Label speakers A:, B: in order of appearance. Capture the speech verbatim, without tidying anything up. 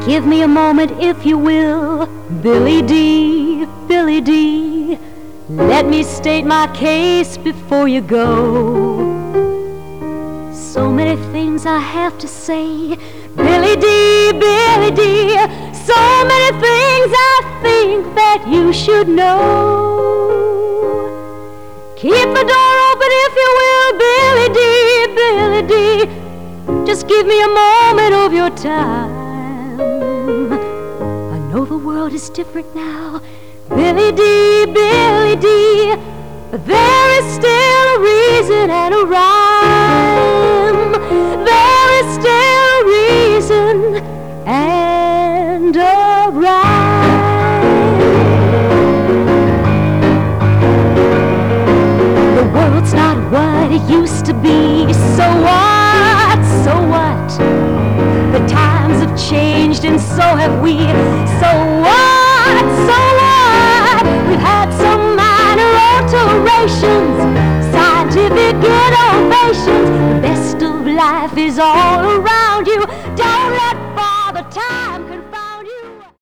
A: Give me a moment if you will, Billy D, Billy D. Let me state my case before you go. So many things I have to say, Billy D, Billy D. So many things I think that you should know. Keep the door open if you will, Billy D, Billy D. Just give me a moment of your time. I know the world is different now, Billy D, Billy D. But there is still a reason and a rhyme. There is still a reason and a rhyme. The world's not what it used to be. So what? So what? The times have changed and so have we. So what? So what? We've had some minor alterations, scientific innovations. The best of life is all around.